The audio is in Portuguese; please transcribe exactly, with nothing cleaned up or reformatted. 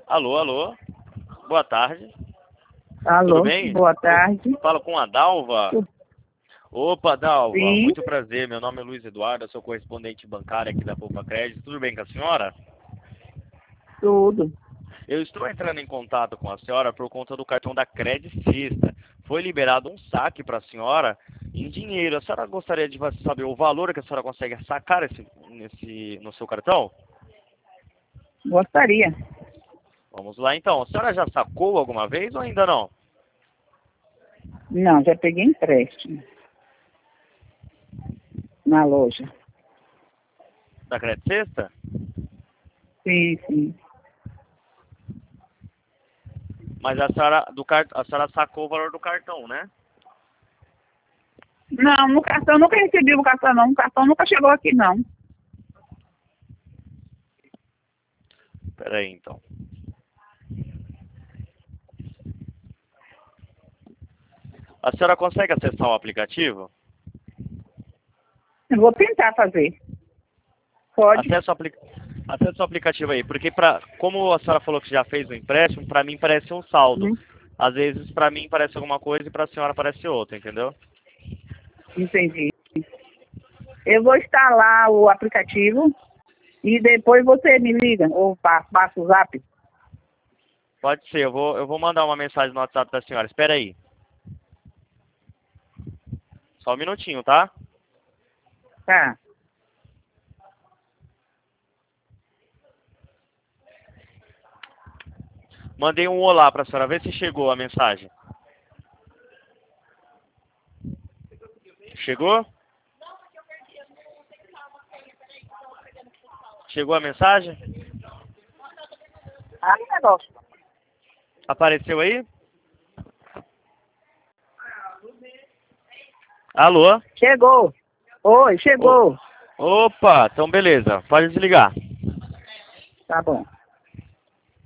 Alô, alô. Boa tarde. Alô, Tudo bem? boa tarde. Fala com a Dalva. Tu- Opa, Dalva. Sim, Muito prazer. Meu nome é Luiz Eduardo, eu sou correspondente bancário aqui da Poupa Crédito. Tudo bem com a senhora? tudo. Eu estou entrando em contato com a senhora por conta do cartão da Credicista. Foi liberado um saque para a senhora em dinheiro. A senhora gostaria de saber o valor que a senhora consegue sacar esse, nesse, no seu cartão? Gostaria. Vamos lá então. A senhora já sacou alguma vez ou ainda não? Não, já peguei empréstimo na loja. Da Credicista? Sim, sim. Mas a senhora, do cart... a senhora sacou o valor do cartão, né? Não, no cartão nunca recebi o cartão, não. O cartão nunca chegou aqui, não. Pera aí então. A senhora consegue acessar o aplicativo? Eu vou tentar fazer. Pode? Acesse o, apli... Acesse o aplicativo aí, porque pra... como a senhora falou que já fez o empréstimo, para mim parece um saldo. Hum, Às vezes para mim parece alguma coisa e para a senhora parece outra, entendeu? entendi. Eu vou instalar o aplicativo e depois você me liga ou pa- passa o zap. Pode ser, eu vou, eu vou mandar uma mensagem no WhatsApp da senhora. Espera aí. Só um minutinho, tá? Tá. Mandei um olá para a senhora, ver se chegou a mensagem. Chegou? Chegou a mensagem? Ah, que negócio. Apareceu aí? Alô? Chegou. Oi, Ô- chegou. Opa, então beleza. Pode desligar. Tá bom.